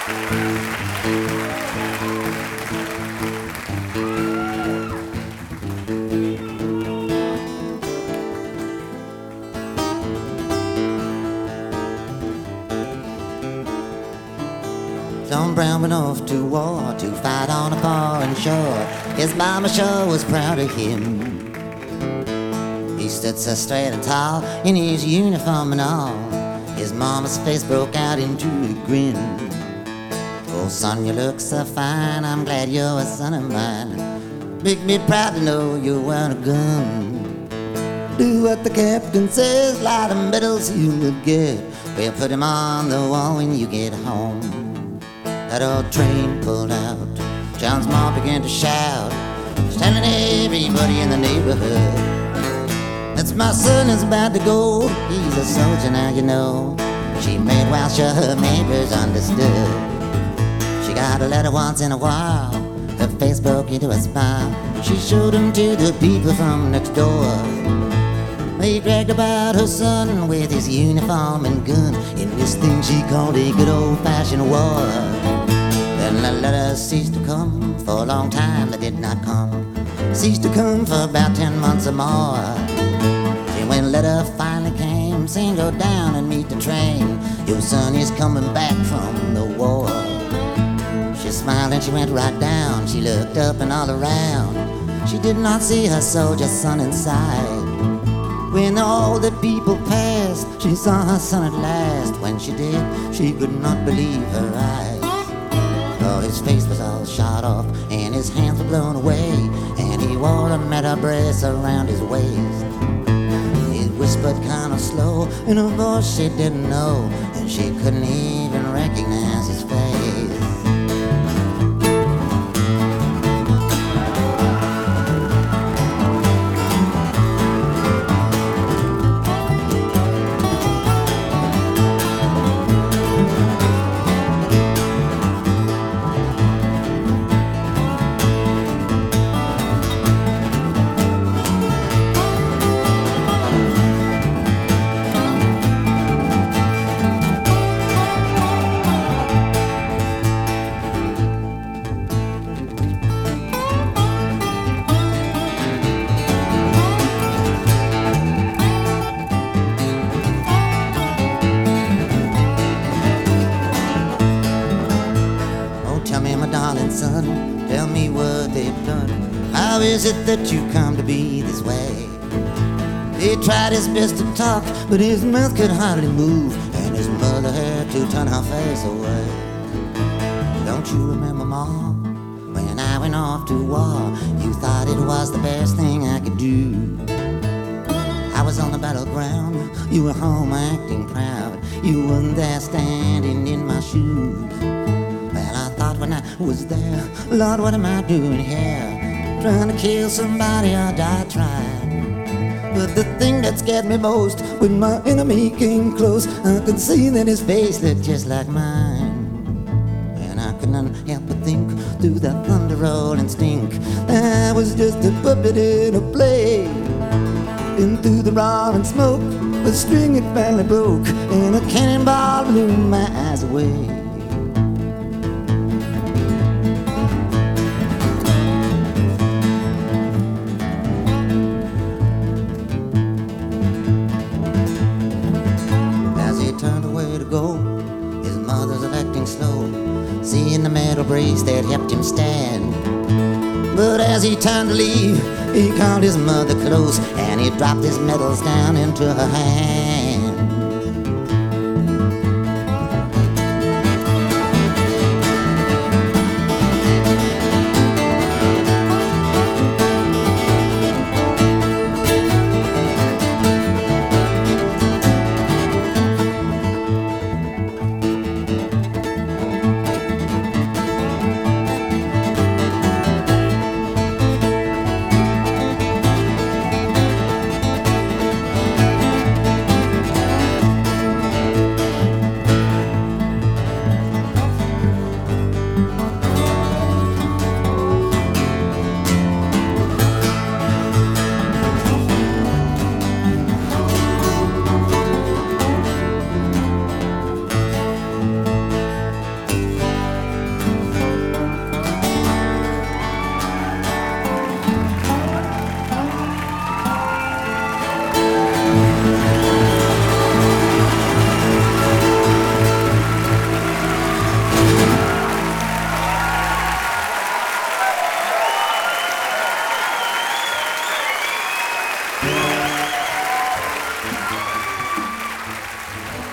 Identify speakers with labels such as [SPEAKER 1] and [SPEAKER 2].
[SPEAKER 1] John Brown went off to war to fight on a foreign shore. His mama sure was proud of him. He stood so straight and tall in his uniform and all. His mama's face broke out into a grin. Oh son, you look so fine, I'm glad you're a son of mine. Make me proud to know you weren't a gun. Do what the captain says, light the medals you look good. We'll put him on the wall when you get home. That old train pulled out, John's mom began to shout, telling everybody in the neighborhood, that's my son is about to go, he's a soldier now you know. She made well sure her neighbors understood. She got a letter once in a while, her face broke into a smile. She showed him to the people from next door. They bragged about her son with his uniform and gun in this thing she called a good old-fashioned war. Then the letters ceased to come, for a long time they did not come. Ceased to come for about 10 months or more. And when the letter finally came, saying go down and meet the train, your son is coming back from the war. She smiled and she went right down, she looked up and all around. She did not see her soldier son inside. When all the people passed, she saw her son at last. When she did, she could not believe her eyes. Oh, his face was all shot off and his hands were blown away, and he wore a metal brace around his waist. He whispered kind of slow in a voice she didn't know, and she couldn't even recognize his face. Darling son, tell me what they've done. How is it that you come to be this way? He tried his best to talk, but his mouth could hardly move, and his mother had to turn her face away. Don't you remember, Mom, when I went off to war, you thought it was the best thing I could do. I was on the battleground, you were home acting proud, you weren't there standing in my shoes. When I was there, Lord, what am I doing here? Trying to kill somebody or die trying. But the thing that scared me most, when my enemy came close, I could see that his face looked just like mine. And I couldn't help but think, through the thunder roll and stink, I was just a puppet in a play. And through the roaring smoke, the string it finally broke, and a cannonball blew my eyes away. His mother's acting slow, seeing the metal brace that helped him stand. But as he turned to leave, he called his mother close, and he dropped his medals down into her hand.